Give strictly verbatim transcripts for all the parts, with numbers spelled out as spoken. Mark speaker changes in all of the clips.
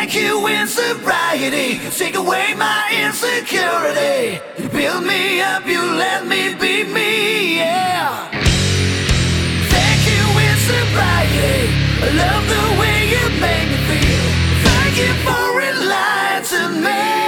Speaker 1: Thank you in sobriety, take away my insecurity. You build me up, you let me be me, yeah. Thank you in sobriety, I love the way you make me feel. Thank you for enlightening me.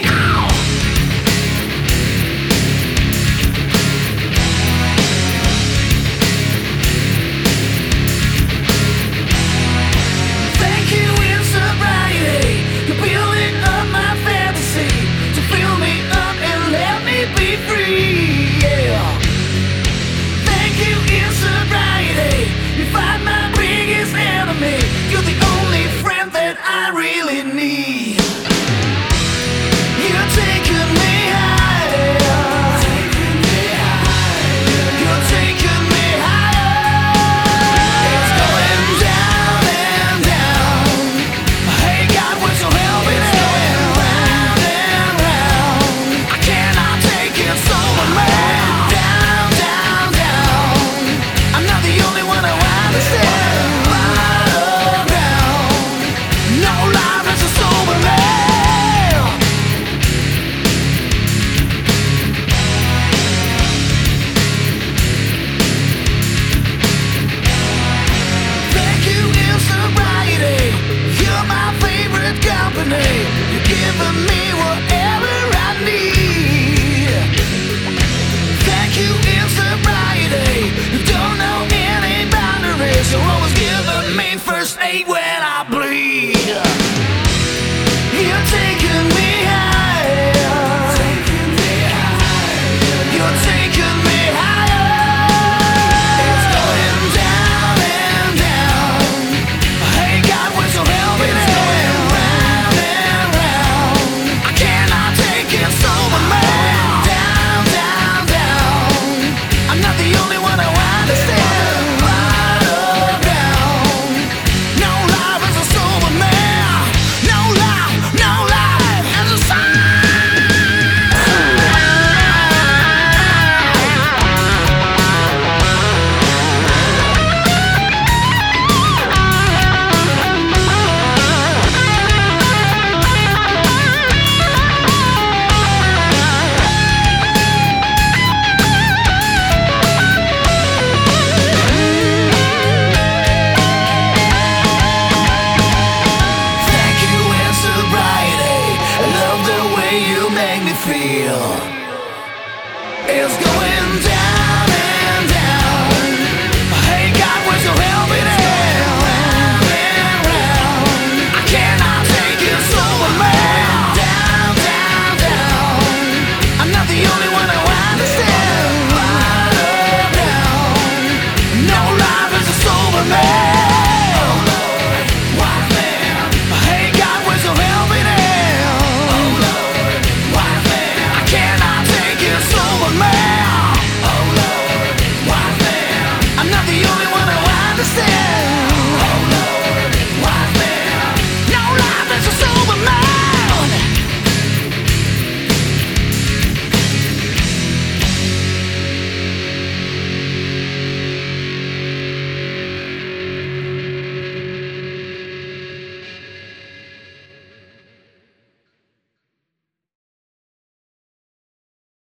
Speaker 1: You're the only friend that I really need. You're taking me higher. You're taking me higher. It's going down and down. Hey God, would you help me? It's going round and round. I cannot take it sober, man. Down, down, down. I'm not the only one who understands. You're giving me whatever I need. Thank you in sobriety. You don't know any boundaries. You're always giving me first aid when I bleed. You're taking me higher. You're taking me higher. It's going down and down. Hey God, would you help me? It's going round and round. I cannot take it sober, man. Down, down, down. I'm not the only one who understands. Bottom down. No life as a sober man. No life, no life as a son. Thank you in sobriety. I love the way you make me feel. It's going